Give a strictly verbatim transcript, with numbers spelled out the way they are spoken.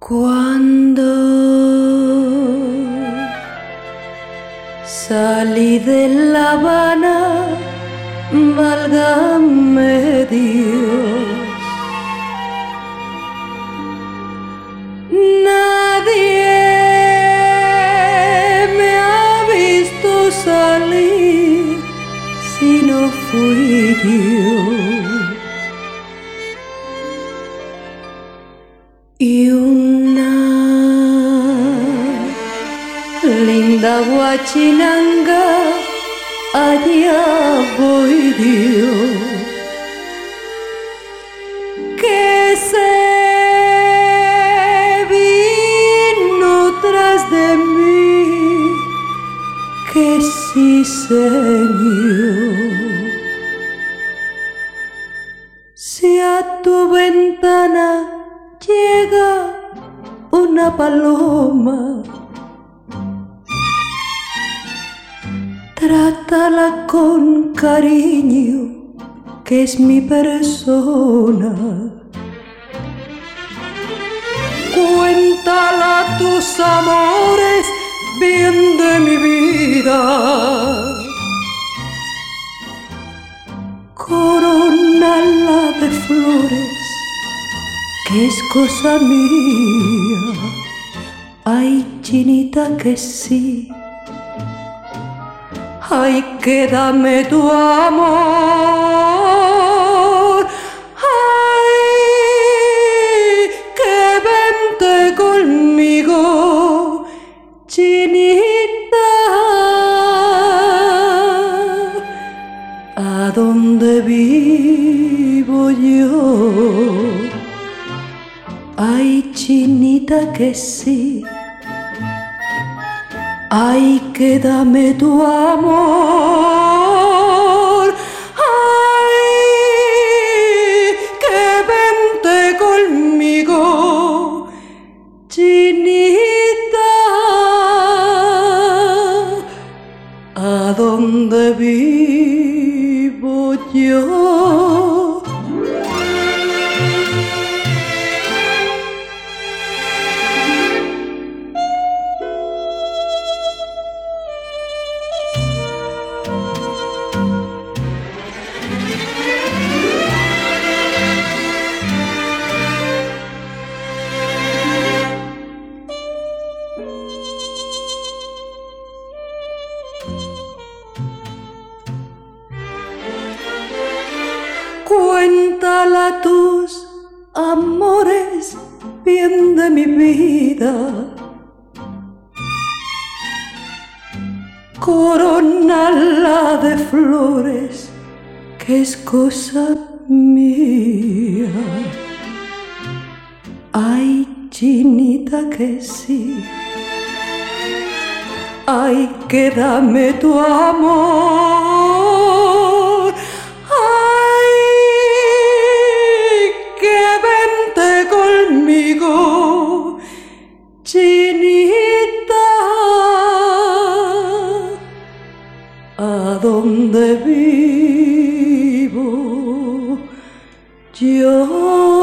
Cuando salí de La Habana, válgame Dios, nadie me ha visto salir si no fui yo. Y una linda guachinanga, allá voy yo, que se vino tras de mí, que sí señor. Si a tu ventana llega una paloma, trátala con cariño, que es mi persona. Cuéntala tus amores, bien de mi vida. Corónala de flores, que es cosa mía. Ay, chinita, que sí. Ay, que dame tu amor. Ay, que vente conmigo, chinita. ¿A dónde vivo yo? Ay, chinita, que sí. Ay, que dame tu amor. Ay, que vente conmigo, chinita. ¿A dónde vivo yo? Cuéntala tus amores, bien de mi vida. Corónala de flores, que es cosa mía. Ay, chinita, que sí. Ay, que dame tu amor. Ay, que vente conmigo, chinita. ¿A dónde vivo yo?